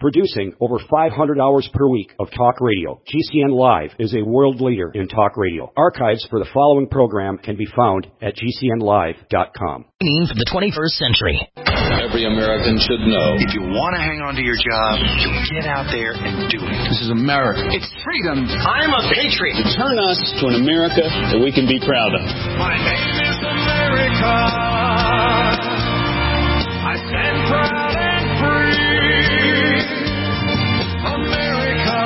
Producing over 500 hours per week of talk radio, GCN Live is a world leader in talk radio. Archives for the following program can be found at gcnlive.com. For the 21st century. Every American should know. If you want to hang on to your job, you get out there and do it. This is America. It's freedom. I'm a patriot. Turn us to an America that we can be proud of. My name is America. I stand proud and free. America,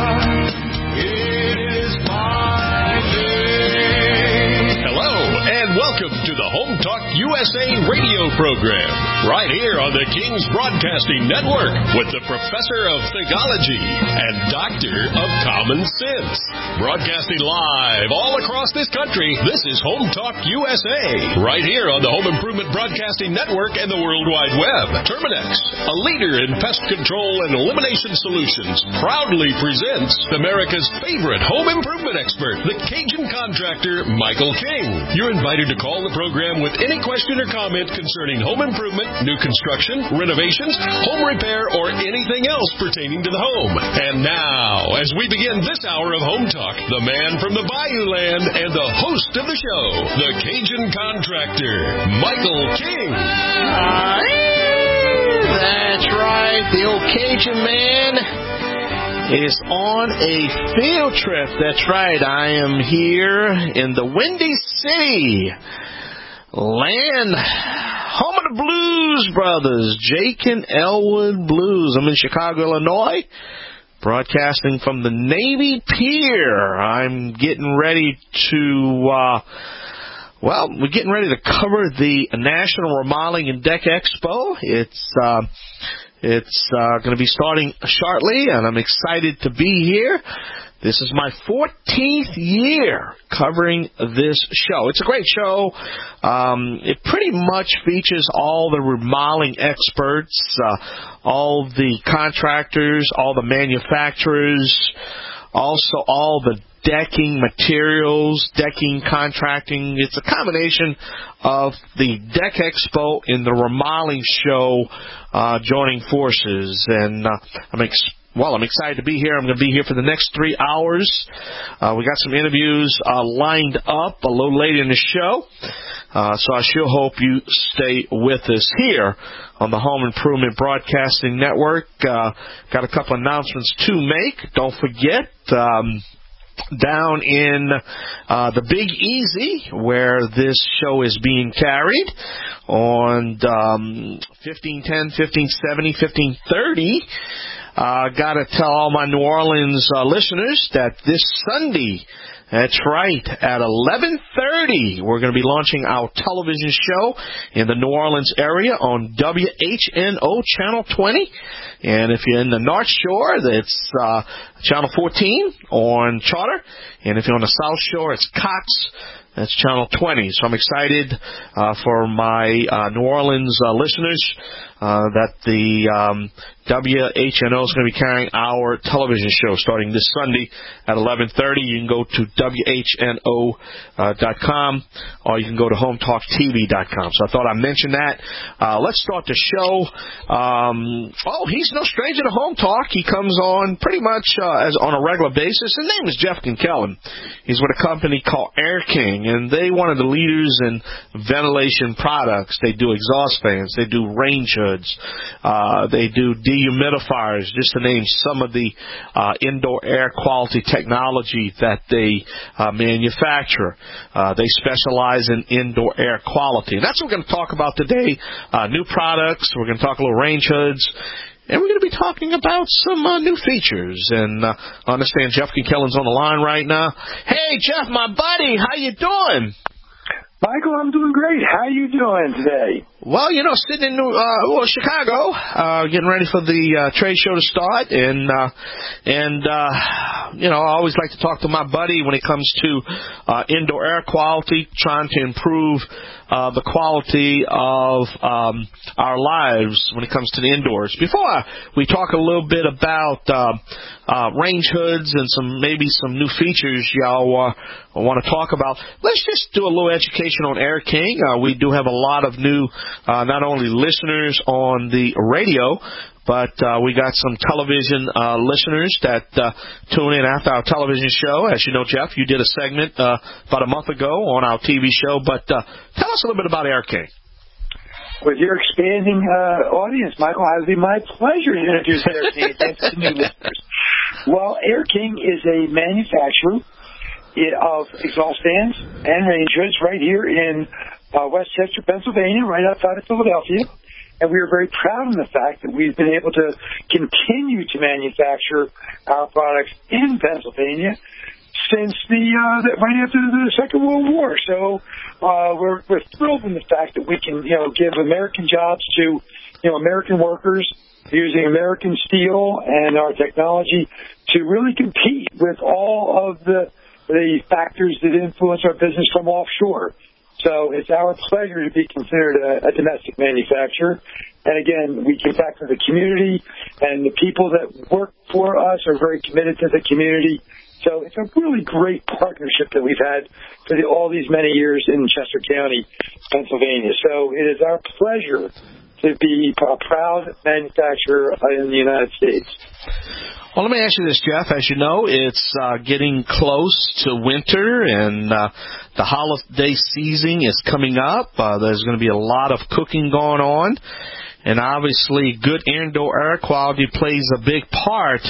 it is my name. Hello, and welcome to the Home Talk USA radio program, right here on the King's Broadcasting Network, with the Professor of Theology and Doctor of Common Sense. Broadcasting live all across this country, this is Home Talk USA, right here on the Home Improvement Broadcasting Network and the World Wide Web. Terminex, a leader in pest control and elimination solutions, proudly presents America's favorite home improvement expert, the Cajun contractor, Michael King. You're invited to call the program with any question or comment concerning home improvement, new construction, renovations, home repair, or anything else pertaining to the home. And now, as we begin this hour of Home Talk, the man from the Bayou Land and the host of the show, the Cajun contractor, Michael King. That's right. The old Cajun man is on a field trip. That's right. I am here in the Windy City land, home of the Blues Brothers, Jake and Elwood Blues. I'm in Chicago, Illinois, broadcasting from the Navy Pier. I'm getting ready to, we're getting ready to cover the National Remodeling and Deck Expo. It's going to be starting shortly, and I'm excited to be here. This is my 14th year covering this show. It's a great show. It pretty much features all the remodeling experts, all the contractors, all the manufacturers, also all the decking materials, decking contracting. It's a combination of the Deck Expo and the remodeling show joining forces. And I'm excited to be here. I'm going to be here for the next 3 hours. We got some interviews lined up a little later in the show. So I sure hope you stay with us here on the Home Improvement Broadcasting Network. Got a couple announcements to make. Don't forget, down in the Big Easy, where this show is being carried, on 1510, 1570, 1530, got to tell all my New Orleans listeners that this Sunday, that's right, at 11:30, we're going to be launching our television show in the New Orleans area on WHNO Channel 20. And if you're in the North Shore, that's Channel 14 on Charter. And if you're on the South Shore, it's Cox. That's Channel 20. So I'm excited for my New Orleans listeners that the WHNO is going to be carrying our television show starting this Sunday at 11:30. You can go to WHNO.com or you can go to HomeTalkTV.com. So I thought I'd mention that. Let's start the show. He's no stranger to Home Talk. He comes on pretty much as on a regular basis. His name is Jeff Kinkellen. He's with a company called Air King, and they're one of the leaders in ventilation products. They do exhaust fans. They do range hoods. They do dehumidifiers, just to name some of the indoor air quality technology that they manufacture. They specialize in indoor air quality. And that's what we're going to talk about today, new products. We're going to talk a little range hoods. And we're going to be talking about some new features. And I understand Jeff Kinkellen's on the line right now. Hey, Jeff, my buddy, how you doing? Michael, I'm doing great. How you doing today? Well, sitting in Chicago, getting ready for the trade show to start, and I always like to talk to my buddy when it comes to indoor air quality, trying to improve the quality of our lives when it comes to the indoors. Before we talk a little bit about range hoods and some new features y'all want to talk about, let's just do a little education on Air King. We do have a lot of new not only listeners on the radio, but we got some television listeners that tune in after our television show. As you know, Jeff, you did a segment about a month ago on our TV show, but tell us a little bit about Air King. With your expanding audience, Michael, it would be my pleasure to introduce Air King to new listeners. Well, Air King is a manufacturer of exhaust fans and range hoods right here in Westchester, Pennsylvania, right outside of Philadelphia. And we are very proud of the fact that we've been able to continue to manufacture our products in Pennsylvania since right after the Second World War. So we're thrilled in the fact that we can give American jobs to American workers using American steel and our technology to really compete with all of the factors that influence our business from offshore. So it's our pleasure to be considered a domestic manufacturer. And again, we give back to the community, and the people that work for us are very committed to the community. So it's a really great partnership that we've had for all these many years in Chester County, Pennsylvania. So it is our pleasure to be a proud manufacturer in the United States. Well, let me ask you this, Jeff. As you know, it's getting close to winter, and the holiday season is coming up. There's going to be a lot of cooking going on, and obviously good indoor air quality plays a big part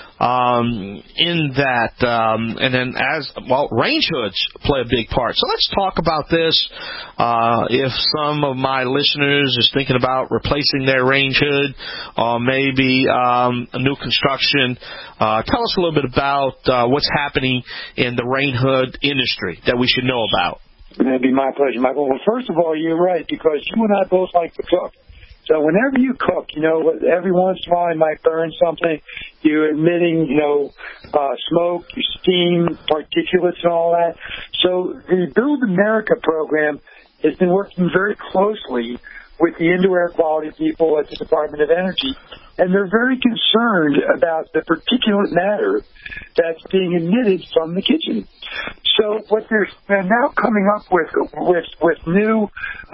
in that, and then range hoods play a big part. So let's talk about this. If some of my listeners is thinking about replacing their range hood, or maybe a new construction, tell us a little bit about what's happening in the range hood industry that we should know about. It'd be my pleasure, Michael. Well, first of all, you're right, because you and I both like to cook. So whenever you cook, every once in a while you might burn something. You're emitting, smoke, steam, particulates, and all that. So the Build America program has been working very closely with the indoor air quality people at the Department of Energy, and they're very concerned about the particulate matter that's being emitted from the kitchen. So what they're now coming up with new,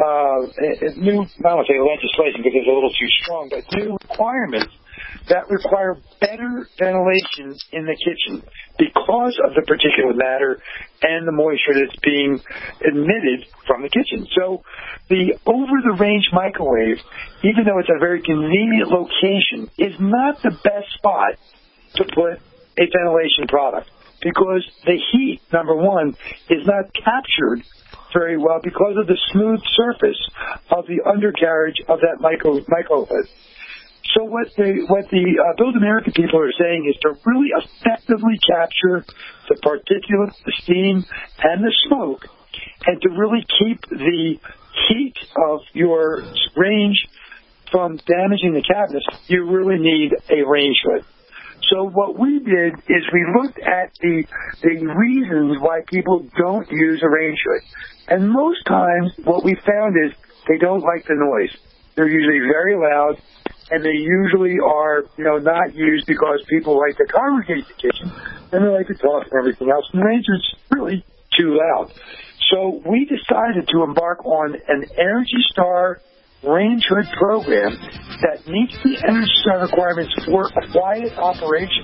I don't want to say legislation because it's a little too strong, but new requirements that require better ventilation in the kitchen because of the particulate matter and the moisture that's being emitted from the kitchen. So the over-the-range microwave, even though it's a very convenient location, is not the best spot to put a ventilation product because the heat, number one, is not captured very well because of the smooth surface of the undercarriage of that microwave. So what the Build America people are saying is to really effectively capture the particulate, the steam, and the smoke, and to really keep the heat of your range from damaging the cabinets, you really need a range hood. So what we did is we looked at the reasons why people don't use a range hood. And most times what we found is they don't like the noise. They're usually very loud, and they usually are, not used because people like to congregate the kitchen, and they like to talk and everything else. And the range is really too loud. So we decided to embark on an Energy Star range hood program that meets the Energy Star requirements for a quiet operation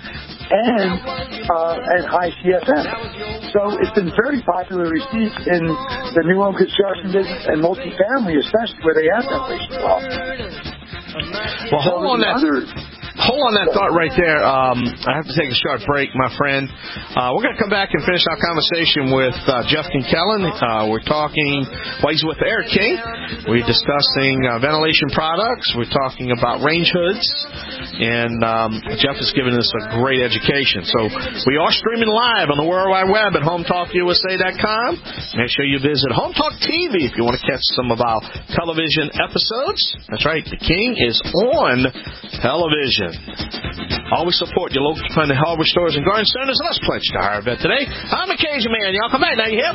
and high CFM. So it's been very popularly received in the new home construction business and multifamily, especially where they have ventilation problems. Well, hold on that thought right there. I have to take a short break, my friend. We're going to come back and finish our conversation with Jeff Kinkellen. We're talking, he's with Air King. We're discussing ventilation products. We're talking about range hoods. And Jeff has given us a great education. So we are streaming live on the World Wide Web at HometalkUSA.com. Make sure you visit Home Talk TV if you want to catch some of our television episodes. That's right, the King is on television. Always support your local independent hardware stores and garden centers. Let's pledge to hire a vet today. I'm a Cajun man. Y'all come back now. You hip?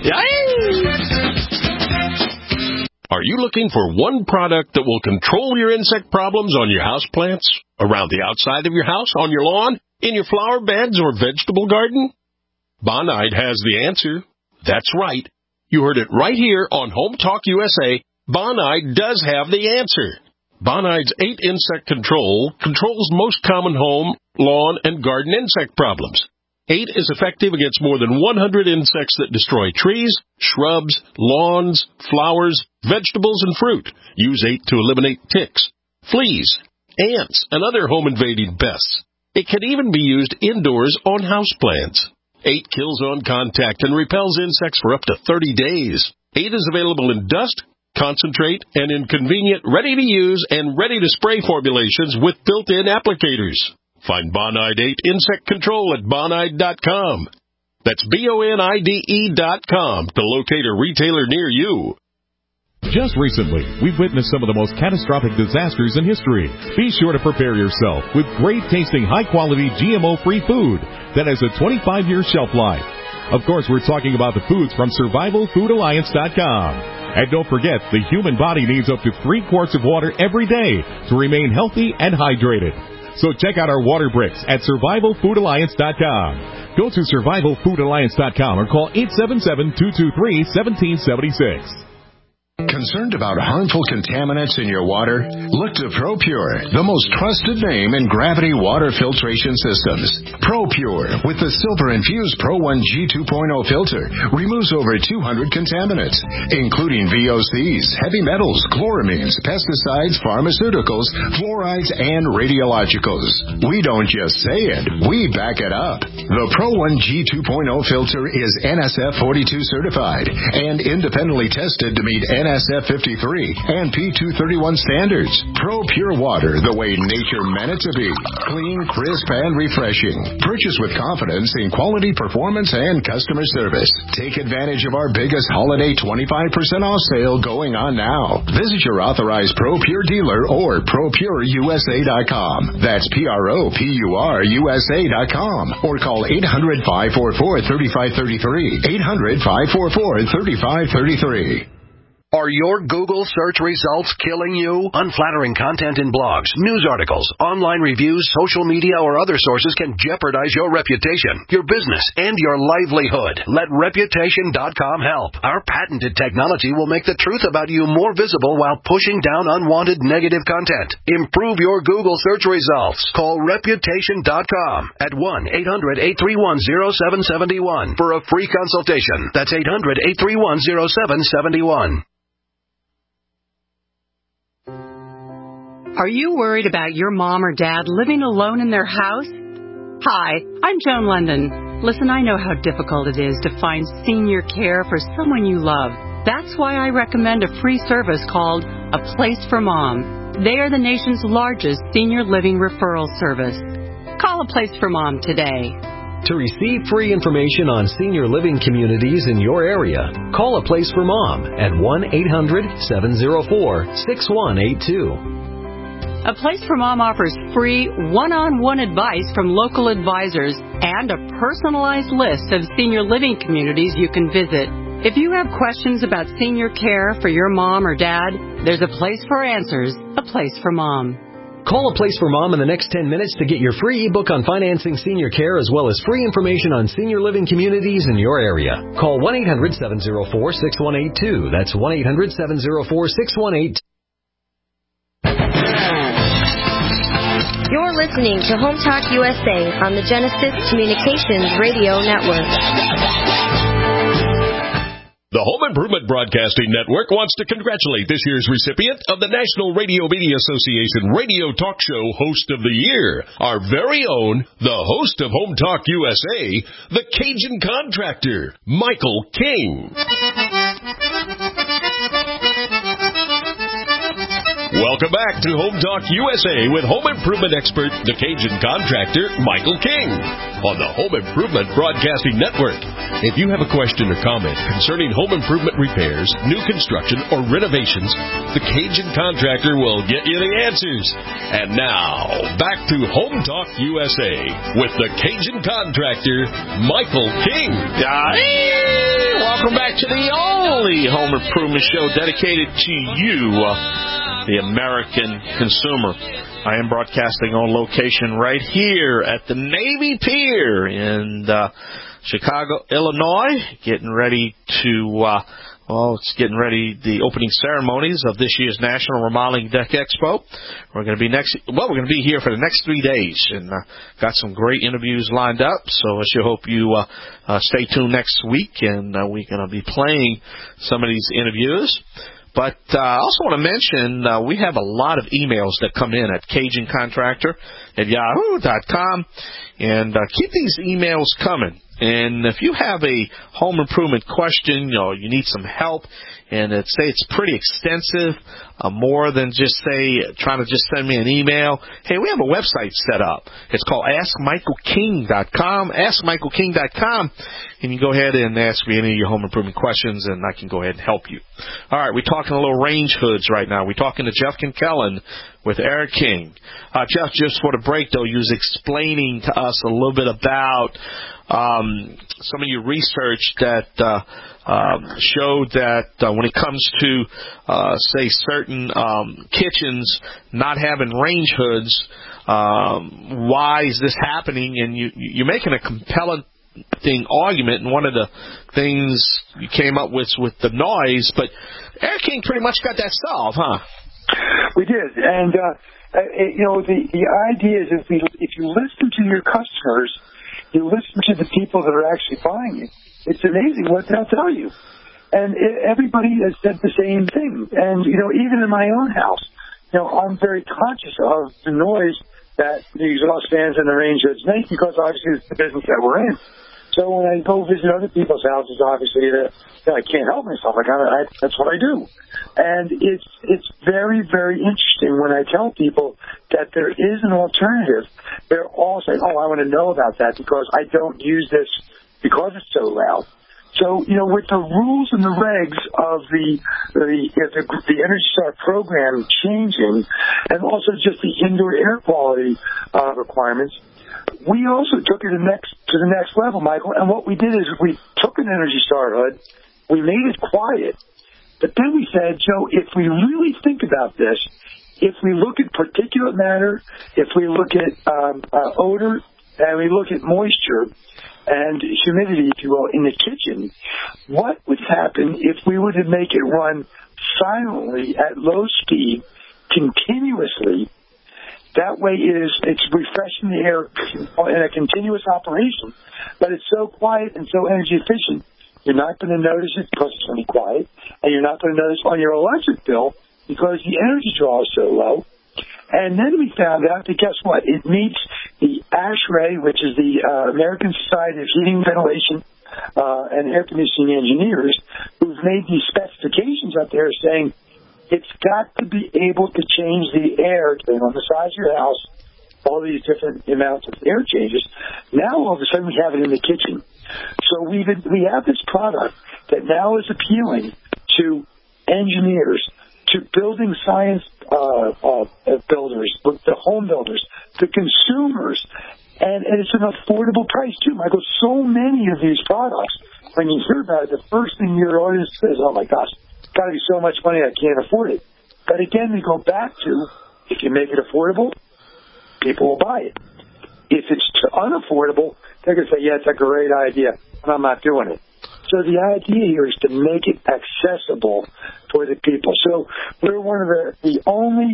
Yay! Are you looking for one product that will control your insect problems on your house plants, around the outside of your house, on your lawn, in your flower beds or vegetable garden? Bonide has the answer. That's right. You heard it right here on Home Talk USA. Bonide does have the answer. Bonide's 8 Insect Control controls most common home, lawn, and garden insect problems. 8 is effective against more than 100 insects that destroy trees, shrubs, lawns, flowers, vegetables, and fruit. Use 8 to eliminate ticks, fleas, ants, and other home-invading pests. It can even be used indoors on houseplants. 8 kills on contact and repels insects for up to 30 days. 8 is available in dust, concentrate, and in convenient, ready-to-use and ready-to-spray formulations with built-in applicators. Find Bonide 8 Insect Control at Bonide.com. That's BONIDE.com to locate a retailer near you. Just recently, we've witnessed some of the most catastrophic disasters in history. Be sure to prepare yourself with great-tasting, high-quality, GMO-free food that has a 25-year shelf life. Of course, we're talking about the foods from SurvivalFoodAlliance.com. And don't forget, the human body needs up to 3 quarts of water every day to remain healthy and hydrated. So check out our water bricks at SurvivalFoodAlliance.com. Go to SurvivalFoodAlliance.com or call 877-223-1776. Concerned about harmful contaminants in your water? Look to ProPure, the most trusted name in gravity water filtration systems. ProPure, with the silver-infused Pro 1G 2.0 filter, removes over 200 contaminants, including VOCs, heavy metals, chloramines, pesticides, pharmaceuticals, fluorides, and radiologicals. We don't just say it, we back it up. The Pro 1G 2.0 filter is NSF 42 certified and independently tested to meet NSF 53 and P231 standards. ProPure water the way nature meant it to be. Clean, crisp, and refreshing. Purchase with confidence in quality, performance, and customer service. Take advantage of our biggest holiday 25% off sale going on now. Visit your authorized ProPure dealer or ProPureUSA.com. That's ProPureUSA.com. Or call 800-544-3533. 800-544-3533. Are your Google search results killing you? Unflattering content in blogs, news articles, online reviews, social media, or other sources can jeopardize your reputation, your business, and your livelihood. Let Reputation.com help. Our patented technology will make the truth about you more visible while pushing down unwanted negative content. Improve your Google search results. Call Reputation.com at 1-800-831-0771 for a free consultation. That's 800-831-0771. Are you worried about your mom or dad living alone in their house? Hi, I'm Joan London. Listen, I know how difficult it is to find senior care for someone you love. That's why I recommend a free service called A Place for Mom. They are the nation's largest senior living referral service. Call A Place for Mom today. To receive free information on senior living communities in your area, call A Place for Mom at 1-800-704-6182. A Place for Mom offers free one-on-one advice from local advisors and a personalized list of senior living communities you can visit. If you have questions about senior care for your mom or dad, there's a place for answers, A Place for Mom. Call A Place for Mom in the next 10 minutes to get your free ebook on financing senior care as well as free information on senior living communities in your area. Call 1-800-704-6182. That's 1-800-704-6182. You're listening to Home Talk USA on the Genesis Communications Radio Network. The Home Improvement Broadcasting Network wants to congratulate this year's recipient of the National Radio Media Association Radio Talk Show Host of the Year, our very own, the host of Home Talk USA, the Cajun Contractor, Michael King. Welcome back to Home Talk USA with home improvement expert, the Cajun Contractor, Michael King, on the Home Improvement Broadcasting Network. If you have a question or comment concerning home improvement repairs, new construction, or renovations, the Cajun Contractor will get you the answers. And now, back to Home Talk USA with the Cajun Contractor, Michael King. Hey, welcome back to the only home improvement show dedicated to you, the American consumer. I am broadcasting on location right here at the Navy Pier in Chicago, Illinois, getting ready to Well, it's getting ready, the opening ceremonies of this year's National Remodeling Deck Expo. We're going to be here for the next 3 days, and got some great interviews lined up, so I sure hope you stay tuned next week, and we're going to be playing some of these interviews. But I also want to mention we have a lot of emails that come in at CajunContractor@yahoo.com, and keep these emails coming. And if you have a home improvement question, you need some help, and it's pretty extensive, more than just trying to just send me an email. Hey, we have a website set up. It's called AskMichaelKing.com, AskMichaelKing.com, and you go ahead and ask me any of your home improvement questions, and I can go ahead and help you. All right, we're talking a little range hoods right now. We're talking to Jeff Kinkellen with Eric King. Jeff, just for the break, though, you was explaining to us a little bit about some of your research that showed that when it comes to, say, certain kitchens not having range hoods, why is this happening? And you're making a compelling argument, and one of the things you came up with the noise, but Eric King pretty much got that solved, huh? We did, and the idea is if you listen to your customers, you listen to the people that are actually buying it, it's amazing what they'll tell you. And everybody has said the same thing. And, even in my own house, I'm very conscious of the noise that the exhaust fans and the range hoods make, because obviously it's the business that we're in. So when I go visit other people's houses, obviously I can't help myself. That's what I do. And it's very, very interesting when I tell people that there is an alternative. They're all saying, "Oh, I want to know about that because I don't use this because it's so loud." So, with the rules and the regs of the Energy Star program changing, and also just the indoor air quality requirements, we also took it to the next level, Michael. And what we did is we took an Energy Star hood, we made it quiet, but then we said, Joe, if we really think about this, if we look at particulate matter, if we look at odor, and we look at moisture and humidity, if you will, in the kitchen, what would happen if we were to make it run silently at low speed, continuously? That way it's refreshing the air in a continuous operation, but it's so quiet and so energy efficient, you're not going to notice it because it's going to be quiet, and you're not going to notice on your electric bill because the energy draw is so low. And then we found out that, guess what? It meets the ASHRAE, which is the American Society of Heating, Ventilation, and Air Conditioning Engineers, who've made these specifications up there saying it's got to be able to change the air depending on the size of your house, all these different amounts of air changes. Now, all of a sudden, we have it in the kitchen. So we have this product that now is appealing to engineers, to building science builders, the home builders, the consumers, and it's an affordable price too, Michael. So many of these products, when you hear about it, the first thing your audience says, "Oh my gosh, it's got to be so much money I can't afford it." But again, we go back to, if you make it affordable, people will buy it. If it's unaffordable, they're going to say, "Yeah, it's a great idea, but I'm not doing it." So the idea here is to make it accessible for the people. So we're one of the only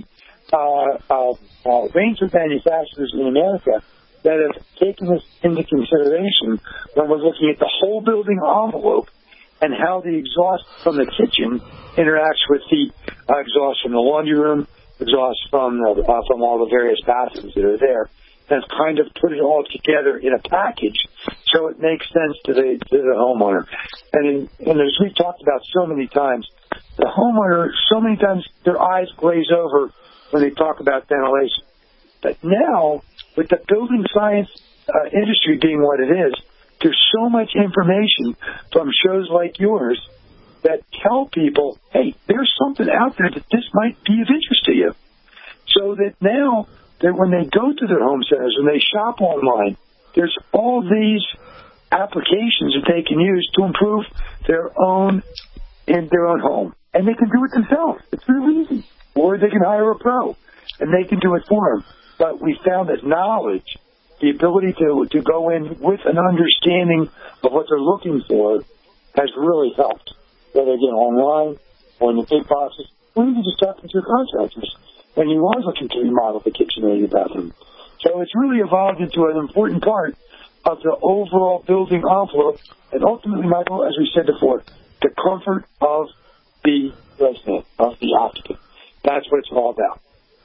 range of manufacturers in America that have taken this into consideration when we're looking at the whole building envelope and how the exhaust from the kitchen interacts with the exhaust from the laundry room, exhaust from all the various bathrooms that are there. And kind of put it all together in a package so it makes sense to the homeowner. And as we've talked about so many times, the homeowner, so many times their eyes glaze over when they talk about ventilation. But now, with the building science industry being what it is, there's so much information from shows like yours that tell people, hey, there's something out there that this might be of interest to you. So that now, that when they go to their home centers, when they shop online, there's all these applications that they can use to improve their own home. And they can do it themselves. It's really easy. Or they can hire a pro, and they can do it for them. But we found that knowledge, the ability to go in with an understanding of what they're looking for, has really helped. whether again online or in the big boxes, or even just talking to your contractors when you are looking to remodel the kitchen or your bathroom. So it's really evolved into an important part of the overall building envelope, and ultimately, Michael, as we said before, the comfort of the resident, of the occupant. That's what it's all about.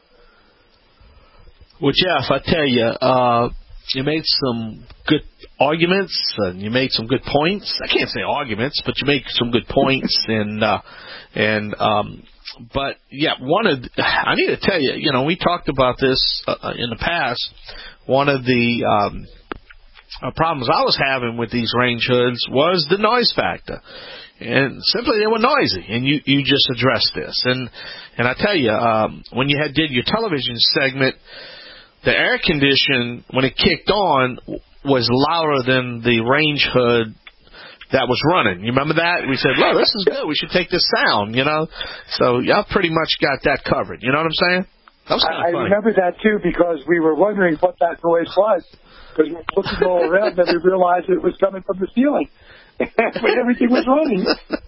Well, Jeff, I tell you, you made some good arguments and you made some good points. I can't say arguments, but you made some good points. But yeah, I need to tell you, you know, we talked about this in the past. One of the problems I was having with these range hoods was the noise factor. And simply they were noisy, and you just addressed this. And I tell you, when you did your television segment, the air condition, when it kicked on, was louder than the range hood that was running. You remember that? We said, look, this is good. We should take this sound, you know. So y'all pretty much got that covered. You know what I'm saying? That was kind of funny. I remember that, too, because we were wondering what that noise was. Because we were looking all around and we realized it was coming from the ceiling. When everything was running.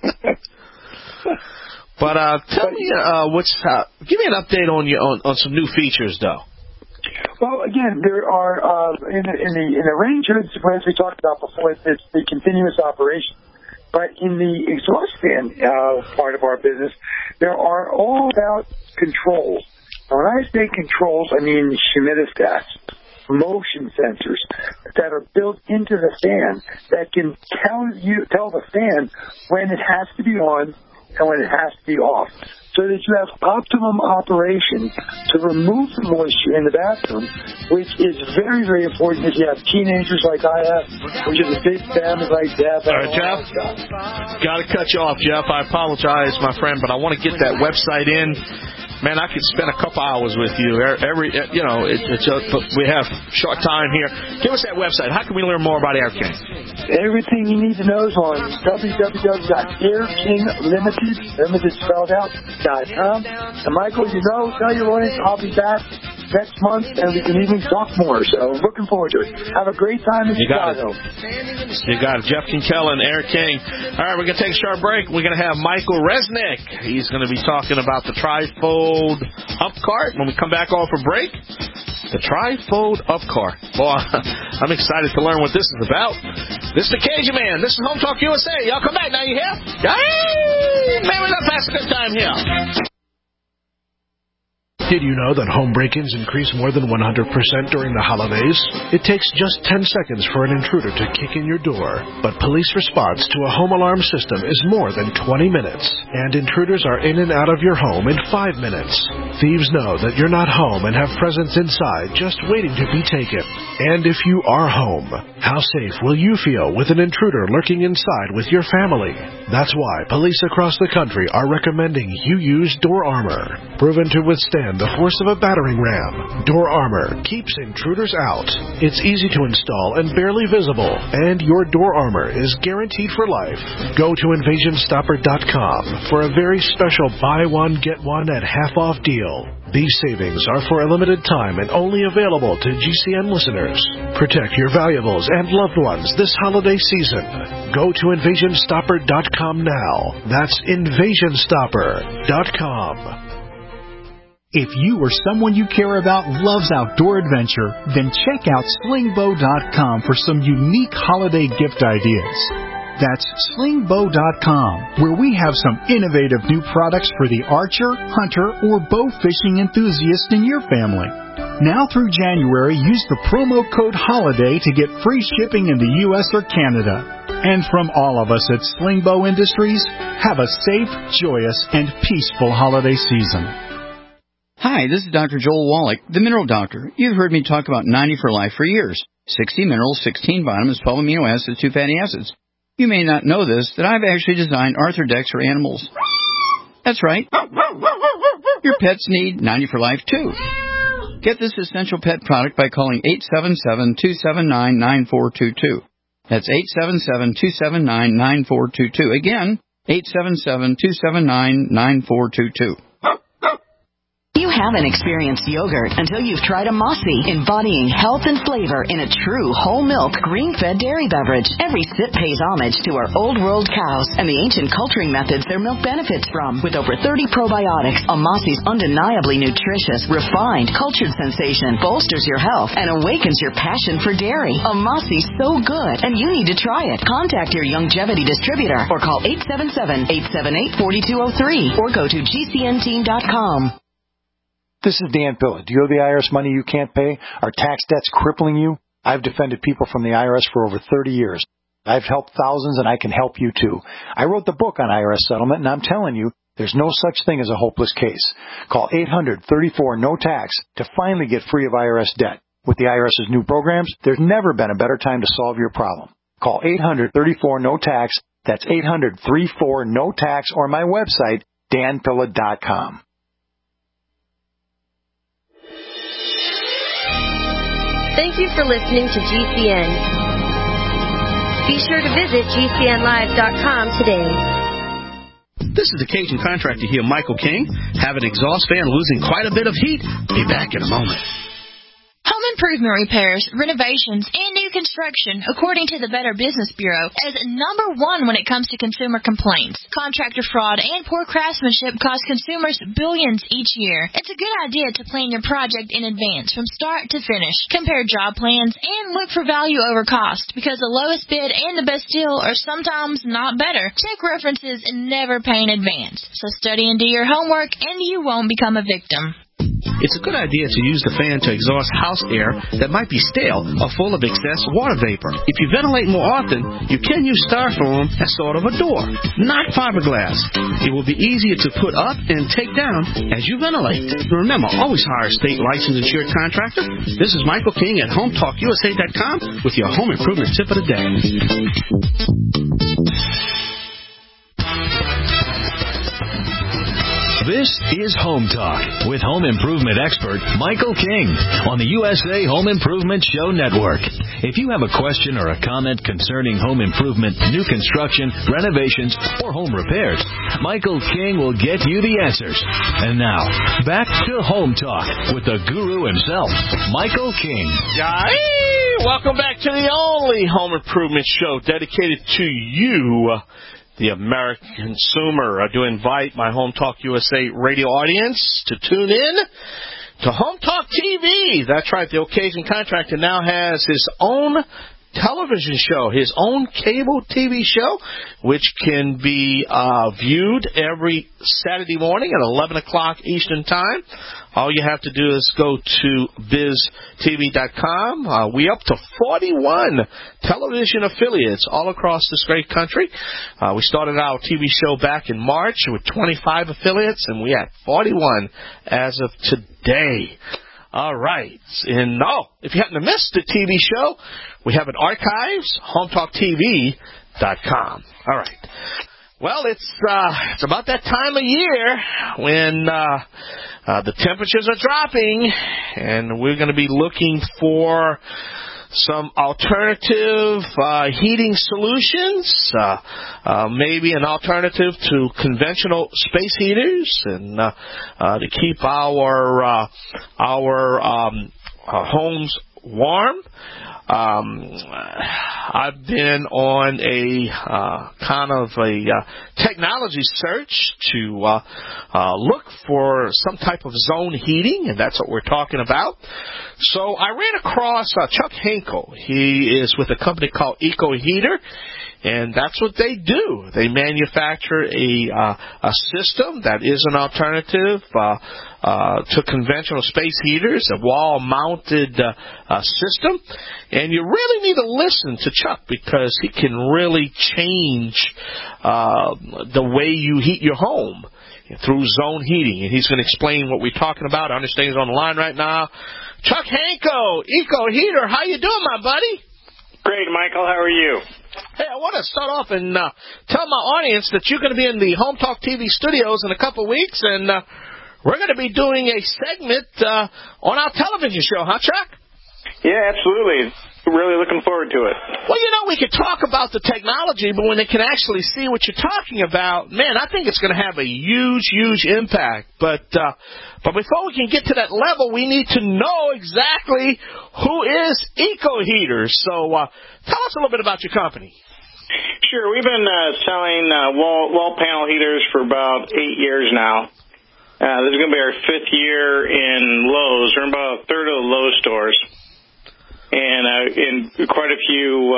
But tell me, give me an update on some new features, though. Well, again, there are in the range hoods, as we talked about before, it's the continuous operation. But in the exhaust fan part of our business, there are all about controls. Now, when I say controls, I mean humidistats, motion sensors that are built into the fan that can tell the fan when it has to be on and when it has to be off, so that you have optimum operation to remove the moisture in the bathroom, which is very, very important if you have teenagers like I have, which is a big family like that. All right, Jeff, got to cut you off, Jeff. I apologize, my friend, but I want to get that website in. Man, I could spend a couple hours with you. We have short time here. Give us that website. How can we learn more about Air King? Everything you need to know is on www.airkinglimited.com. And Michael, tell your audience I'll be back next month, and we can even talk more. So looking forward to it. Have a great time in Chicago. You got it. Jeff Kinkella and Air King. All right, we're going to take a short break. We're going to have Michael Resnick. He's going to be talking about the Trifold Up Cart when we come back off a break. The Trifold Up Cart. Boy, I'm excited to learn what this is about. This is the Cajun Man. This is Home Talk USA. Y'all come back now. You hear? Hey, man, we're going to pass a good time here. Did you know that home break-ins increase more than 100% during the holidays? It takes just 10 seconds for an intruder to kick in your door, but police response to a home alarm system is more than 20 minutes, and intruders are in and out of your home in 5 minutes. Thieves know that you're not home and have presents inside just waiting to be taken. And if you are home, how safe will you feel with an intruder lurking inside with your family? That's why police across the country are recommending you use Door Armor, proven to withstand the force of a battering ram. Door Armor keeps intruders out. It's easy to install and barely visible, and your Door Armor is guaranteed for life. Go to InvasionStopper.com for a very special buy one, get one at half-off deal. These savings are for a limited time and only available to GCN listeners. Protect your valuables and loved ones this holiday season. Go to InvasionStopper.com now. That's InvasionStopper.com. If you or someone you care about loves outdoor adventure, then check out slingbow.com for some unique holiday gift ideas. That's slingbow.com, where we have some innovative new products for the archer, hunter, or bow fishing enthusiast in your family. Now through January, use the promo code HOLIDAY to get free shipping in the U.S. or Canada. And from all of us at Slingbow Industries, have a safe, joyous, and peaceful holiday season. Hi, this is Dr. Joel Wallach, the Mineral Doctor. You've heard me talk about 90 for Life for years. 60 minerals, 16 vitamins, 12 amino acids, 2 fatty acids. You may not know this, that I've actually designed Arthrodex for animals. That's right. Your pets need 90 for Life, too. Get this essential pet product by calling 877-279-9422. That's 877-279-9422. Again, 877-279-9422. You haven't experienced yogurt until you've tried Amasi, embodying health and flavor in a true whole milk, green-fed dairy beverage. Every sip pays homage to our old world cows and the ancient culturing methods their milk benefits from. With over 30 probiotics, Amasi's undeniably nutritious, refined, cultured sensation bolsters your health and awakens your passion for dairy. Amasi's so good, and you need to try it. Contact your Youngevity distributor or call 877-878-4203 or go to GCNteam.com. This is Dan Pilla. Do you owe the IRS money you can't pay? Are tax debts crippling you? I've defended people from the IRS for over 30 years. I've helped thousands, and I can help you too. I wrote the book on IRS settlement, and I'm telling you, there's no such thing as a hopeless case. Call 800-34-NO-TAX to finally get free of IRS debt. With the IRS's new programs, there's never been a better time to solve your problem. Call 800-34-NO-TAX. That's 800-34-NO-TAX, or my website, danpilla.com. Thank you for listening to GCN. Be sure to visit GCNlive.com today. This is the Cajun contractor here, Michael King. Have an exhaust fan losing quite a bit of heat? Be back in a moment. Home improvement repairs, renovations, and new construction, according to the Better Business Bureau, is number one when it comes to consumer complaints. Contractor fraud and poor craftsmanship cost consumers billions each year. It's a good idea to plan your project in advance from start to finish. Compare job plans and look for value over cost, because the lowest bid and the best deal are sometimes not better. Check references and never pay in advance. So study and do your homework, and you won't become a victim. It's a good idea to use the fan to exhaust house air that might be stale or full of excess water vapor. If you ventilate more often, you can use styrofoam as sort of a door, not fiberglass. It will be easier to put up and take down as you ventilate. Remember, always hire a state licensed insured contractor. This is Michael King at HomeTalkUSA.com with your home improvement tip of the day. This is Home Talk with home improvement expert Michael King on the USA Home Improvement Show Network. If you have a question or a comment concerning home improvement, new construction, renovations, or home repairs, Michael King will get you the answers. And now, back to Home Talk with the guru himself, Michael King. Yay! Welcome back to the only home improvement show dedicated to you, the American consumer. I do invite my Home Talk USA radio audience to tune in to Home Talk TV. That's right, the Occasion contractor now has his own television show, his own cable TV show, which can be viewed every Saturday morning at 11 o'clock Eastern Time. All you have to do is go to biztv.com. We up to 41 television affiliates all across this great country. We started our TV show back in March with 25 affiliates, and we have 41 as of today. All right. And if you happen to miss the TV show, we have it archives, HomeTalkTV.com. All right. Well, it's about that time of year when the temperatures are dropping, and we're going to be looking for some alternative heating solutions, maybe an alternative to conventional space heaters, and to keep our homes warm. I've been on a kind of a technology search to look for some type of zone heating, and that's what we're talking about. So I ran across Chuck Hinkle. He is with a company called Eco Heater, and that's what they do. They manufacture a system that is an alternative to conventional space heaters, a wall-mounted system. And you really need to listen to Chuck because he can really change the way you heat your home through zone heating. And he's going to explain what we're talking about. I understand he's on the line right now. Chuck Hinkle, Eco Heater, how you doing, my buddy? Great, Michael. How are you? Hey, I want to start off and tell my audience that you're going to be in the Home Talk TV studios in a couple of weeks, and we're going to be doing a segment on our television show, huh, Chuck? Yeah, absolutely. really looking forward to it. Well, we could talk about the technology, but when they can actually see what you're talking about, man, I think it's going to have a huge, huge impact. But before we can get to that level, we need to know exactly who is EcoHeaters. So tell us a little bit about your company. Sure. We've been selling wall panel heaters for about 8 years now. This is going to be our 5th year in Lowe's. We're in about a third of the Lowe's stores. And in quite a few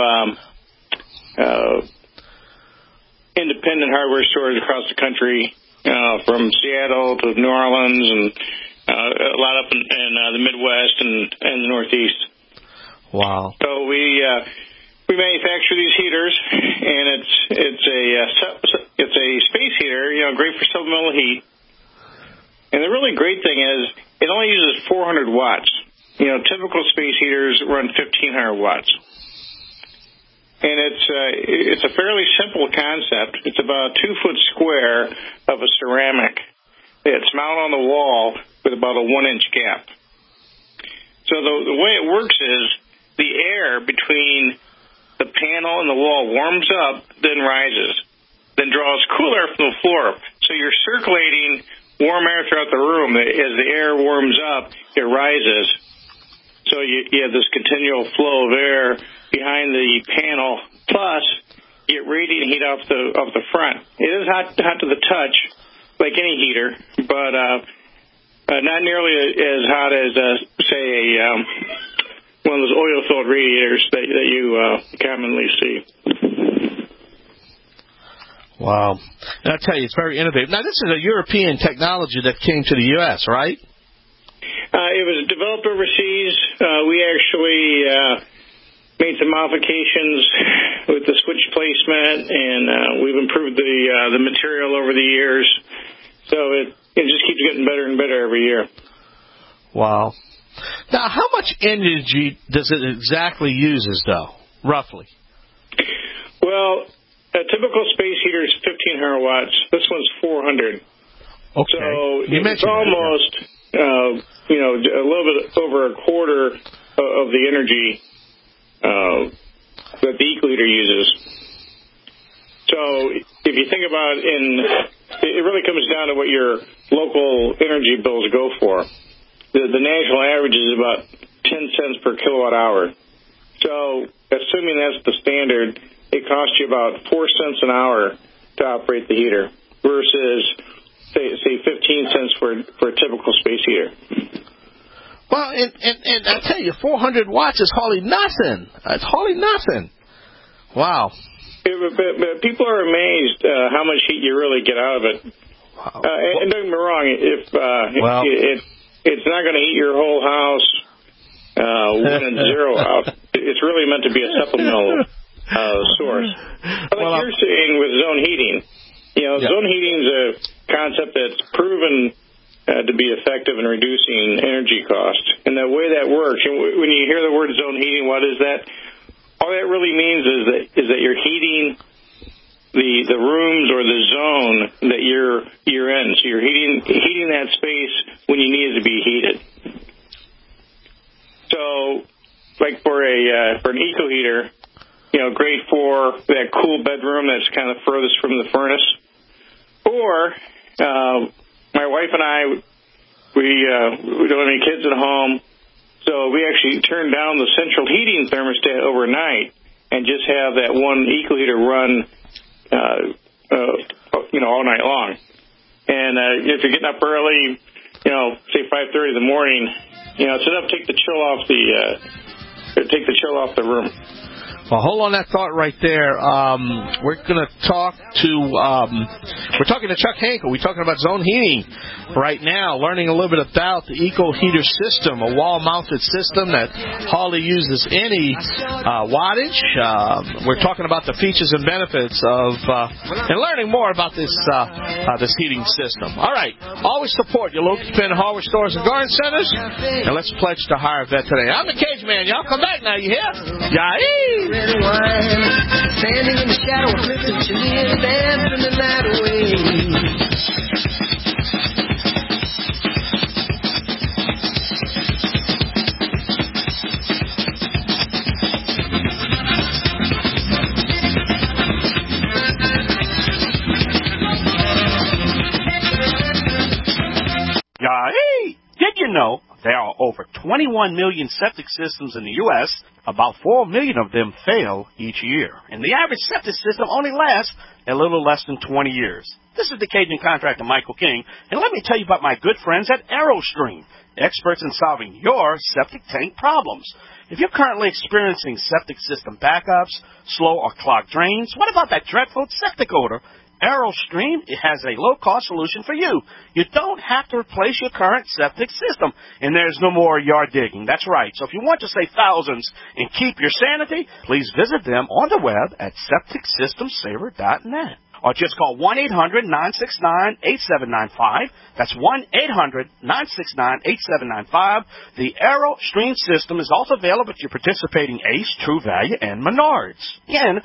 independent hardware stores across the country, from Seattle to New Orleans, and a lot up in the Midwest and the Northeast. Wow! So we manufacture these heaters, and it's a space heater, great for supplemental heat. And the really great thing is it only uses 400 watts. Typical space heaters run 1,500 watts. And it's a fairly simple concept. It's about a 2-foot square of a ceramic. It's mounted on the wall with about a 1-inch gap. So the way it works is the air between the panel and the wall warms up, then rises, then draws cool air from the floor. So you're circulating warm air throughout the room. As the air warms up, it rises. So you have this continual flow of air behind the panel. Plus, you get radiant heat off the front. It is hot to the touch, like any heater, but not nearly as hot as, say, one of those oil-filled radiators that you commonly see. Wow. And I tell you, it's very innovative. Now, this is a European technology that came to the U.S., right? It was developed overseas. We actually made some modifications with the switch placement, and we've improved the material over the years. So it just keeps getting better and better every year. Wow. Now, how much energy does it exactly uses, though, roughly? Well, a typical space heater is 1,500 watts. This one's 400. Okay. So it's almost, a little bit over a quarter of the energy that the EcoHeater uses. So if you think about it really comes down to what your local energy bills go for. The national average is about 10 cents per kilowatt hour. So assuming that's the standard, it costs you about 4 cents an hour to operate the heater versus, say 15 cents for a typical space heater. Well, and I tell you, 400 watts is hardly nothing. It's hardly nothing. Wow. But people are amazed how much heat you really get out of it. Wow. And don't get me wrong, it's not going to heat your whole house 1 and 0 out. It's really meant to be a supplemental source. But like you're saying with zone heating, zone heating is a concept that's proven to be effective in reducing energy costs. And the way that works, when you hear the word zone heating, what is that? All that really means is that you're heating the rooms or the zone that you're in. So you're heating that space when you need it to be heated. So, like for an EcoHeater, great for that cool bedroom that's kind of furthest from the furnace. Or my wife and I, we don't have any kids at home, so we actually turn down the central heating thermostat overnight and just have that one EcoHeater run, all night long. And if you're getting up early, say 5:30 in the morning, it's enough to take the chill off the room. Well, hold on that thought right there. We're going to talk to we're talking to Chuck Hankel. We're talking about zone heating right now, learning a little bit about the EcoHeater system, a wall-mounted system that hardly uses any wattage. We're talking about the features and benefits of and learning more about this heating system. All right, always support your local independent hardware stores and garden centers, and let's pledge to hire a vet today. I'm the Cage Man. Y'all come back now. You hear? Yay! Red wine, standing in the shadow of Mr. Chandelier, dancing the night away. know, there are over 21 million septic systems in the U.S. About 4 million of them fail each year. And the average septic system only lasts a little less than 20 years. This is the Cajun contractor, Michael King, and let me tell you about my good friends at AeroStream, experts in solving your septic tank problems. If you're currently experiencing septic system backups, slow or clogged drains, what about that dreadful septic odor? AeroStream, it has a low-cost solution for you. You don't have to replace your current septic system, and there's no more yard digging. That's right. So if you want to save thousands and keep your sanity, please visit them on the web at septicsystemsaver.net. Or just call 1-800-969-8795. That's 1-800-969-8795. The AeroStream system is also available at your participating Ace, True Value, and Menards. Again,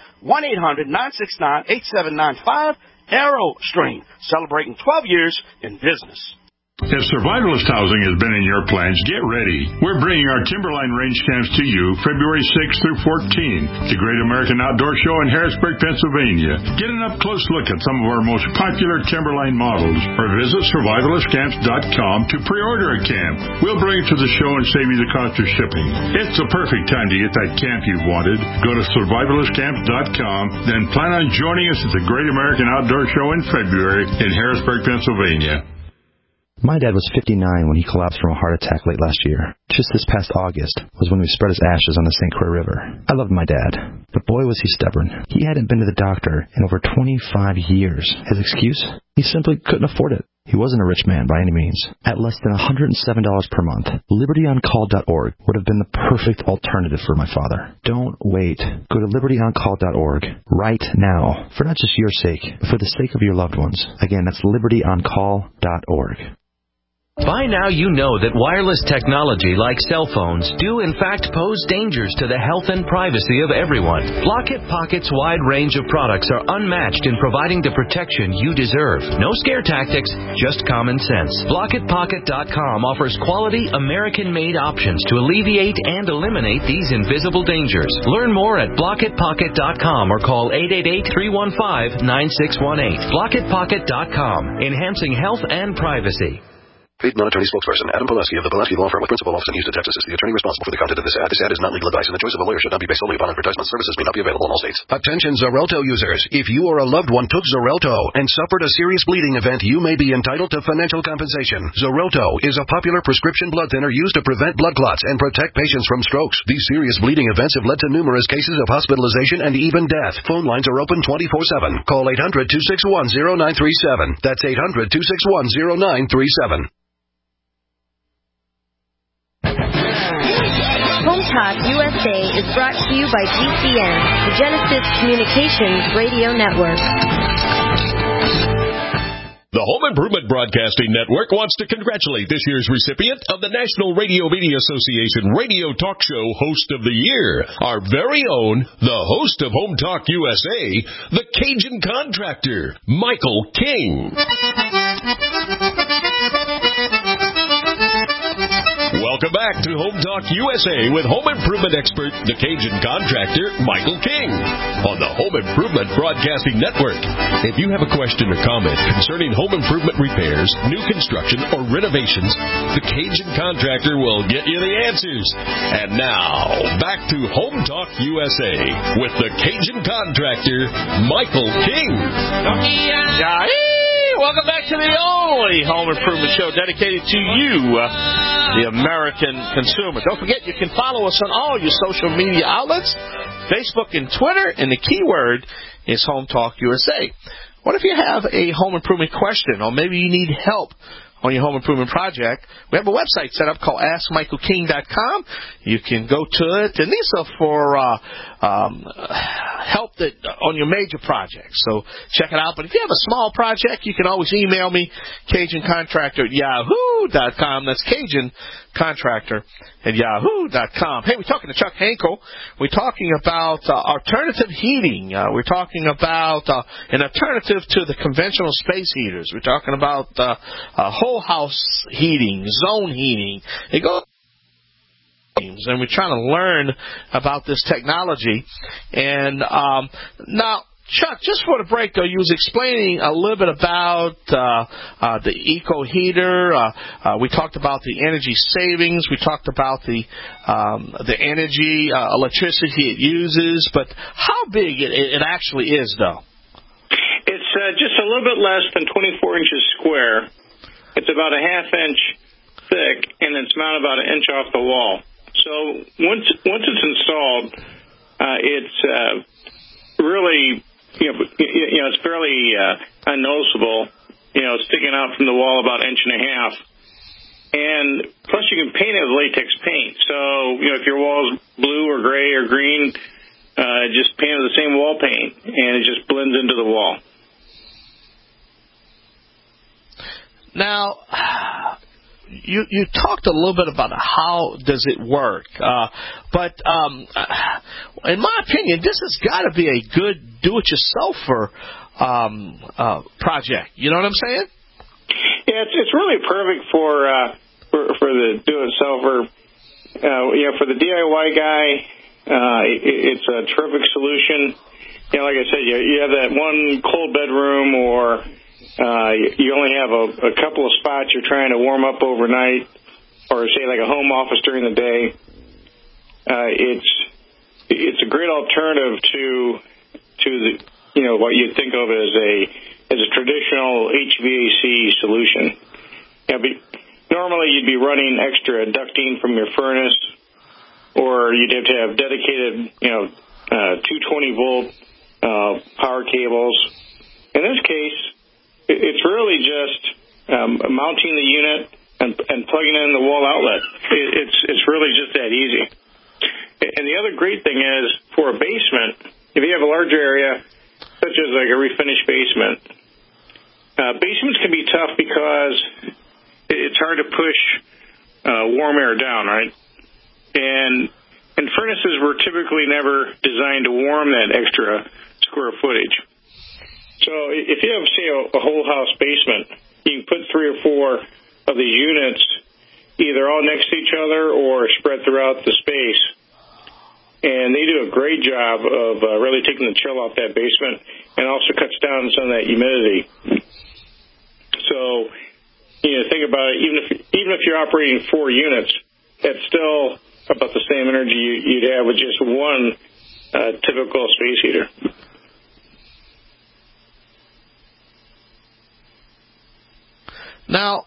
1-800-969-8795. AeroStream, celebrating 12 years in business. If survivalist housing has been in your plans, get ready. We're bringing our Timberline Range Camps to you February 6th through 14th, the Great American Outdoor Show in Harrisburg, Pennsylvania. Get an up-close look at some of our most popular Timberline models, or visit survivalistcamps.com to pre-order a camp. We'll bring it to the show and save you the cost of shipping. It's the perfect time to get that camp you've wanted. Go to survivalistcamps.com, then plan on joining us at the Great American Outdoor Show in February in Harrisburg, Pennsylvania. My dad was 59 when he collapsed from a heart attack late last year. Just this past August was when we spread his ashes on the St. Croix River. I loved my dad, but boy was he stubborn. He hadn't been to the doctor in over 25 years. His excuse? He simply couldn't afford it. He wasn't a rich man by any means. At less than $107 per month, LibertyOnCall.org would have been the perfect alternative for my father. Don't wait. Go to LibertyOnCall.org right now, for not just your sake, but for the sake of your loved ones. Again, that's LibertyOnCall.org. By now you know that wireless technology like cell phones do in fact pose dangers to the health and privacy of everyone. Blockit Pocket's wide range of products are unmatched in providing the protection you deserve. No scare tactics, just common sense. BlockitPocket.com offers quality American-made options to alleviate and eliminate these invisible dangers. Learn more at BlockitPocket.com or call 888-315-9618. BlockitPocket.com, enhancing health and privacy. Paid non-attorney spokesperson Adam Pulaski of the Pulaski Law Firm with principal office in Houston, Texas is the attorney responsible for the content of this ad. This ad is not legal advice, and the choice of a lawyer should not be based solely upon advertisement. Services may not be available in all states. Attention Xarelto users. If you or a loved one took Xarelto and suffered a serious bleeding event, you may be entitled to financial compensation. Xarelto is a popular prescription blood thinner used to prevent blood clots and protect patients from strokes. These serious bleeding events have led to numerous cases of hospitalization and even death. Phone lines are open 24/7. Call 800-261-0937. That's 800-261-0937. Home Talk USA is brought to you by GCN, the Genesis Communications Radio Network. The Home Improvement Broadcasting Network wants to congratulate this year's recipient of the National Radio Media Association Radio Talk Show Host of the Year, our very own, the host of Home Talk USA, the Cajun Contractor, Michael King. Welcome back to Home Talk USA with home improvement expert, the Cajun Contractor, Michael King, on the Home Improvement Broadcasting Network. If you have a question or comment concerning home improvement repairs, new construction, or renovations, the Cajun Contractor will get you the answers. And now, back to Home Talk USA with the Cajun Contractor, Michael King. Welcome back to the only home improvement show dedicated to you, the American consumer. Don't forget, you can follow us on all your social media outlets, Facebook and Twitter, and the keyword is Home Talk USA. What if you have a home improvement question, or maybe you need help on your home improvement project? We have a website set up called AskMichaelKing.com. You can go to it, and these are for help on your major projects. So check it out. But if you have a small project, you can always email me, CajunContractor@yahoo.com. That's CajunContractor@yahoo.com. Hey, we're talking to Chuck Henkel. We're talking about alternative heating. We're talking about an alternative to the conventional space heaters. We're talking about whole house heating, zone heating. It goes, and we're trying to learn about this technology. And now, Chuck, just for the break, though, you was explaining a little bit about the Eco Heater. We talked about the energy savings. We talked about the energy, electricity it uses. But how big it actually is, though? It's just a little bit less than 24 inches square. It's about a half-inch thick, and it's mounted about an inch off the wall. So once it's installed, it's really, it's fairly unnoticeable. It's sticking out from the wall about an inch and a half. And plus you can paint it with latex paint. So, if your wall's blue or gray or green, just paint it with the same wall paint, and it just blends into the wall. Now, you talked a little bit about how does it work, but in my opinion, this has got to be a good do-it-yourselfer project. You know what I'm saying? Yeah, it's really perfect for the do-it-yourselfer. For the DIY guy, it's a terrific solution. Like I said, you have that one cold bedroom, or you only have a couple of spots you're trying to warm up overnight, or say like a home office during the day. It's a great alternative to the what you'd think of as a traditional HVAC solution. Normally you'd be running extra ducting from your furnace, or you'd have to have dedicated 220 volt power cables. In this case, it's really just mounting the unit and plugging in the wall outlet. It's really just that easy. And the other great thing is, for a basement, if you have a larger area, such as like a refinished basement, basements can be tough because it's hard to push warm air down, right? And furnaces were typically never designed to warm that extra square footage. So if you have, say, a whole house basement, you can put 3 or 4 of these units either all next to each other or spread throughout the space. And they do a great job of really taking the chill off that basement, and also cuts down some of that humidity. So, think about it, even if you're operating 4 units, that's still about the same energy you'd have with just one typical space heater. Now,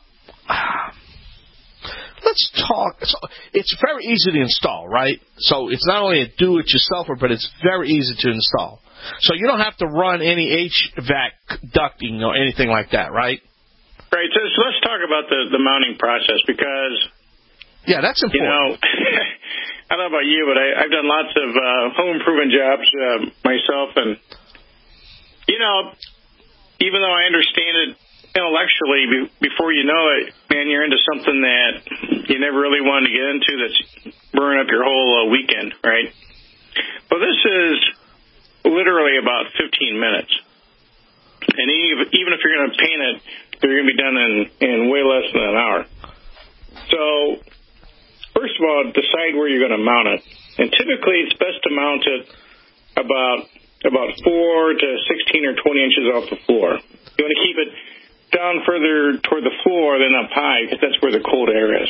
let's talk. It's very easy to install, right? So it's not only a do-it-yourselfer, but it's very easy to install. So you don't have to run any HVAC ducting or anything like that, right? Right. So let's talk about the mounting process, because that's important. I don't know about you, but I've done lots of home improvement jobs myself, and even though I understand it intellectually, before you know it, man, you're into something that you never really wanted to get into, that's burning up your whole weekend, right? Well, this is literally about 15 minutes. And even if you're going to paint it, they're going to be done in way less than an hour. So, first of all, decide where you're going to mount it. And typically, it's best to mount it about 4 to 16 or 20 inches off the floor. You want to keep it down further toward the floor than up high, because that's where the cold air is.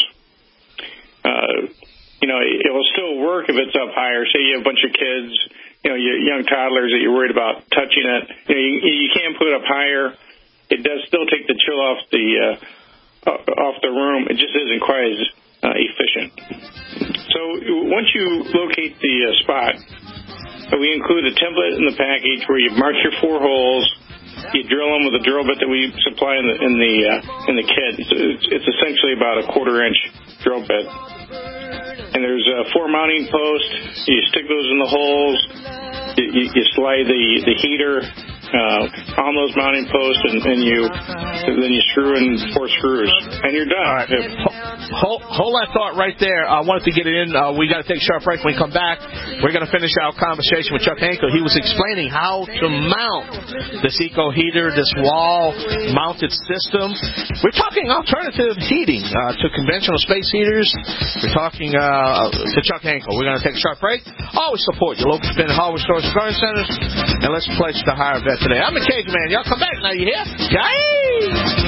It will still work if it's up higher. Say you have a bunch of kids, young toddlers that you're worried about touching it. You can put it up higher. It does still take the chill off the room. It just isn't quite as efficient. So once you locate the spot, we include a template in the package where you mark your 4 holes. You drill them with a drill bit that we supply in the kit. It's essentially about a 1/4-inch drill bit. And there's 4 mounting posts. You stick those in the holes. You slide the heater on those mounting posts, and then you screw and 4 screws, and you're done. All right. Hold that thought right there. I wanted to get it in. We got to take a sharp break. When we come back, we're going to finish our conversation with Chuck Hankel. He was explaining how to mount this eco heater, this wall-mounted system. We're talking alternative heating to conventional space heaters. We're talking to Chuck Hankel. We're going to take a sharp break. Always support your local independent hardware stores and garden centers. And let's pledge to hire a vet today. I'm the Cajun Man. Y'all come back now. You hear? Yay!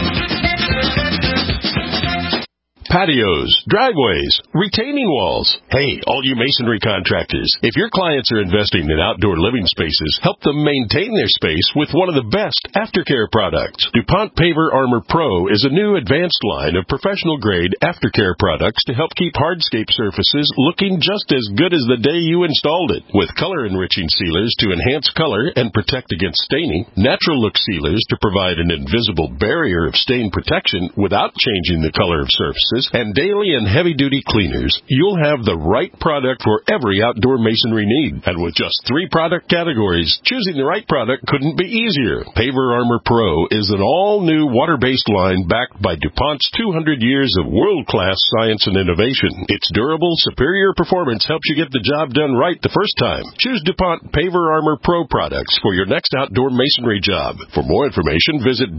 Patios, driveways, retaining walls. Hey, all you masonry contractors, if your clients are investing in outdoor living spaces, help them maintain their space with one of the best aftercare products. DuPont Paver Armor Pro is a new advanced line of professional-grade aftercare products to help keep hardscape surfaces looking just as good as the day you installed it. With color-enriching sealers to enhance color and protect against staining, natural look sealers to provide an invisible barrier of stain protection without changing the color of surfaces, and daily and heavy-duty cleaners, you'll have the right product for every outdoor masonry need. And with just 3 product categories, choosing the right product couldn't be easier. Paver Armor Pro is an all-new water-based line backed by DuPont's 200 years of world-class science and innovation. Its durable, superior performance helps you get the job done right the first time. Choose DuPont Paver Armor Pro products for your next outdoor masonry job. For more information, visit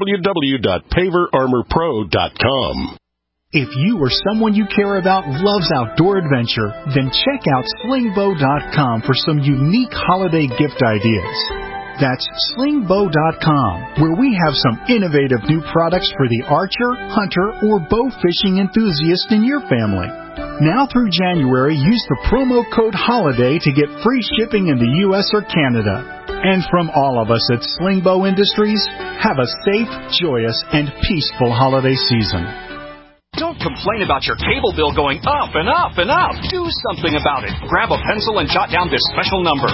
www.paverarmorpro.com. If you or someone you care about loves outdoor adventure, then check out slingbow.com for some unique holiday gift ideas. That's slingbow.com, where we have some innovative new products for the archer, hunter, or bow fishing enthusiast in your family. Now through January, use the promo code HOLIDAY to get free shipping in the U.S. or Canada. And from all of us at Slingbow Industries, have a safe, joyous, and peaceful holiday season. Don't complain about your cable bill going up and up and up. Do something about it. Grab a pencil and jot down this special number,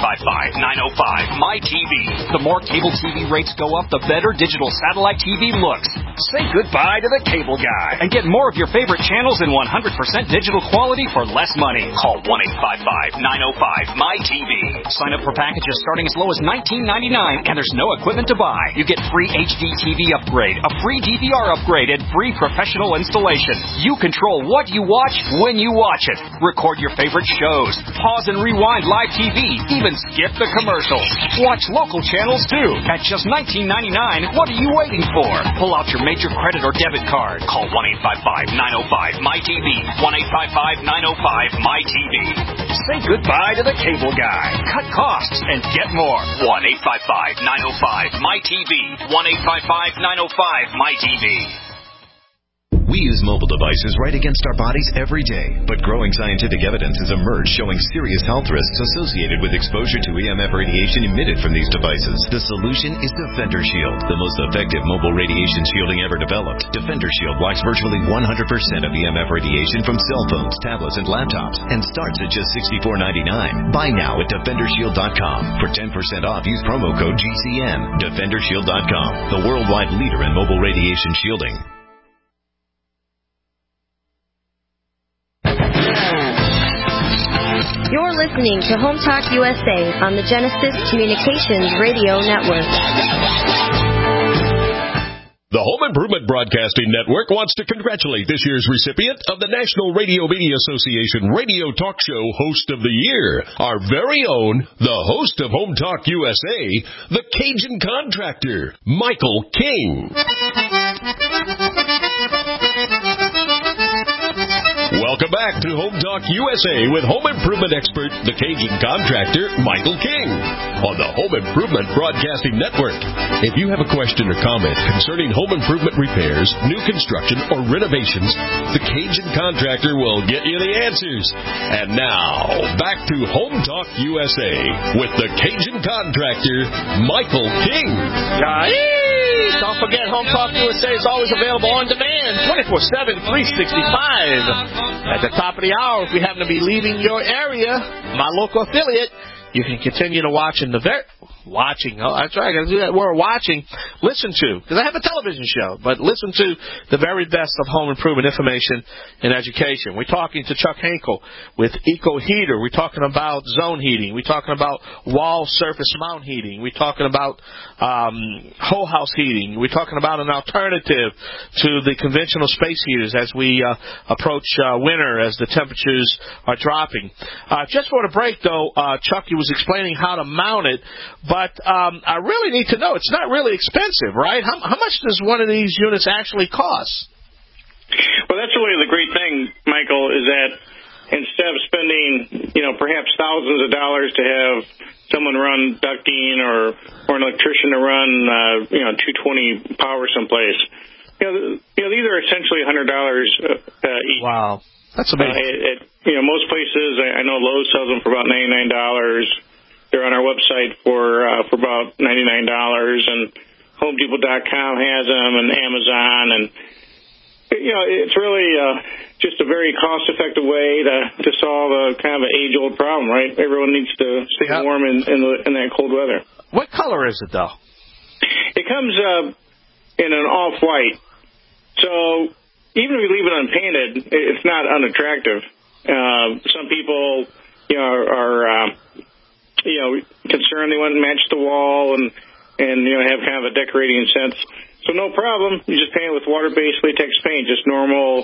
1-855-905-MY-TV. The more cable TV rates go up, the better digital satellite TV looks. Say goodbye to the cable guy and get more of your favorite channels in 100% digital quality for less money. Call 1-855-905-MY-TV. Sign up for packages starting as low as $19.99, and there's no equipment to buy. You get free HD TV upgrade, a free DVR upgrade, and free professional installation. You control what you watch when you watch it. Record your favorite shows. Pause and rewind live TV. Even skip the commercials. Watch local channels too. At just $19.99, what are you waiting for? Pull out your major credit or debit card. Call 1-855-905-MY-TV. 1-855-905-MY-TV. Say goodbye to the cable guy. Cut costs and get more. 1-855-905-MY-TV. 1-855-905-MY-TV. We use mobile devices right against our bodies every day, but growing scientific evidence has emerged showing serious health risks associated with exposure to EMF radiation emitted from these devices. The solution is Defender Shield, the most effective mobile radiation shielding ever developed. Defender Shield blocks virtually 100% of EMF radiation from cell phones, tablets, and laptops, and starts at just $64.99. Buy now at DefenderShield.com. For 10% off, use promo code GCN. DefenderShield.com, the worldwide leader in mobile radiation shielding. You're listening to Home Talk USA on the Genesis Communications Radio Network. The Home Improvement Broadcasting Network wants to congratulate this year's recipient of the National Radio Media Association Radio Talk Show Host of the Year, our very own, the host of Home Talk USA, the Cajun Contractor, Michael King. Welcome back to Home Talk USA with home improvement expert, the Cajun Contractor, Michael King, on the Home Improvement Broadcasting Network. If you have a question or comment concerning home improvement repairs, new construction, or renovations, the Cajun Contractor will get you the answers. And now, back to Home Talk USA with the Cajun Contractor, Michael King. Don't forget, Home Talk USA is always available on demand, 24/7, 365. At the top of the hour, if we happen to be leaving your area, my local affiliate, You can continue to watch in the that's right, I got to do that. We're watching, listen to, because I have a television show, but listen to the very best of home improvement information and education. We're talking to Chuck Henkel with Eco Heater. We're talking about zone heating. We're talking about wall surface mount heating. We're talking about whole house heating. We're talking about an alternative to the conventional space heaters as we approach winter, as the temperatures are dropping. Just for the break, though, Chuck, he was explaining how to mount it, but I really need to know, it's not really expensive, right? How much does one of these units actually cost? Well, that's really the great thing, Michael, is that instead of spending, perhaps thousands of dollars to have someone run ducting or an electrician to run, 220 power someplace, these are essentially $100 each. Wow. That's amazing. At most places, I know Lowe's sells them for about $99. They're on our website for about $99, and HomeDepot.com has them, and Amazon, and it's really just a very cost-effective way to solve a kind of an age-old problem, right? Everyone needs to stay warm in that cold weather. What color is it, though? It comes in an off-white, so even if you leave it unpainted, it's not unattractive. Some people, are concerned they want to match the wall and have kind of a decorating sense. So no problem. You just paint it with water-based latex paint, just normal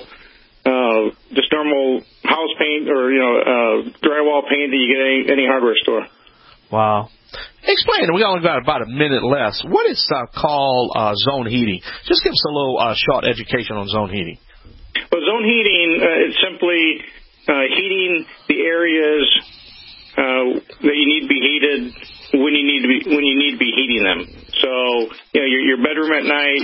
house paint or drywall paint that you get at any hardware store. Wow. Explain. We only got about a minute left. What is called zone heating? Just give us a little short education on zone heating. Well, zone heating is simply heating the areas that you need to be heated when you need to be heating them. So your bedroom at night,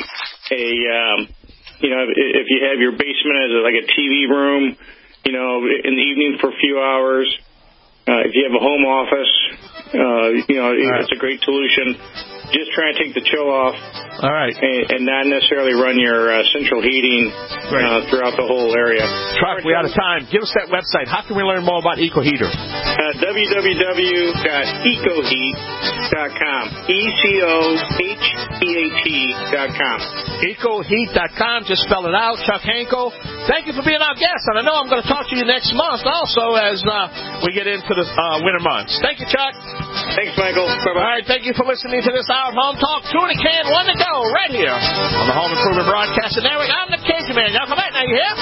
if you have your basement as like a TV room, in the evening for a few hours. If you have a home office, it's a great solution. Just try and take the chill off. All right. And not necessarily run your central heating throughout the whole area. Chuck, we're out of time. Give us that website. How can we learn more about Eco Heater? www.ecoheat.com. ECOHEAT.com. EcoHeat.com. Just spell it out. Chuck Henkel, thank you for being our guest. And I know I'm going to talk to you next month also as we get into the winter months. Thank you, Chuck. Thanks, Michael. Bye-bye. All right, thank you for listening to this hour of Home Talk. 2 in a can, 1 to go, right here on the Home Improvement Broadcasting Network. I'm the Cajun Man. Y'all come back now, you hear?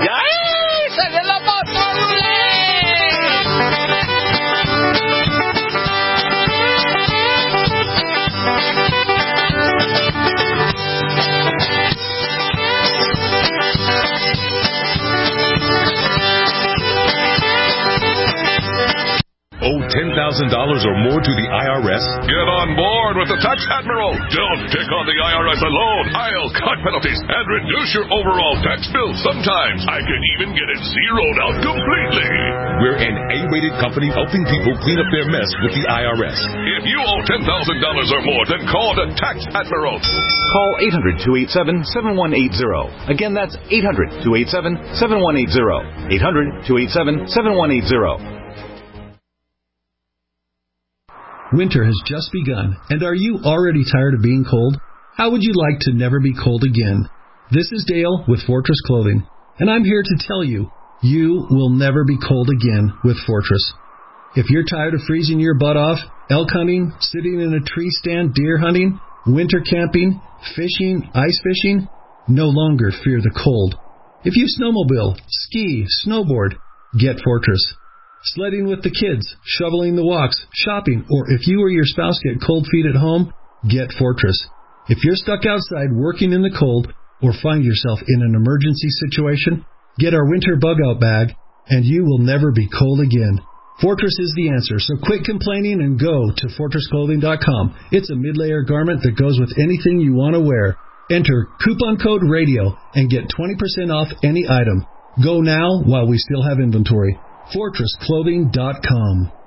Owe $10,000 or more to the IRS? Get on board with the Tax Admiral. Don't pick on the IRS alone. I'll cut penalties and reduce your overall tax bill. Sometimes I can even get it zeroed out completely. We're an A-rated company helping people clean up their mess with the IRS. If you owe $10,000 or more, then call the Tax Admiral. Call 800-287-7180. Again, that's 800-287-7180. 800-287-7180. Winter has just begun, and are you already tired of being cold? How would you like to never be cold again? This is Dale with Fortress Clothing, and I'm here to tell you, you will never be cold again with Fortress. If you're tired of freezing your butt off, elk hunting, sitting in a tree stand, deer hunting, winter camping, fishing, ice fishing, no longer fear the cold. If you snowmobile, ski, snowboard, get Fortress. Sledding with the kids, shoveling the walks, shopping, or if you or your spouse get cold feet at home, get Fortress. If you're stuck outside working in the cold or find yourself in an emergency situation, get our winter bug-out bag, and you will never be cold again. Fortress is the answer, so quit complaining and go to FortressClothing.com. It's a mid-layer garment that goes with anything you want to wear. Enter coupon code RADIO and get 20% off any item. Go now while we still have inventory. FortressClothing.com.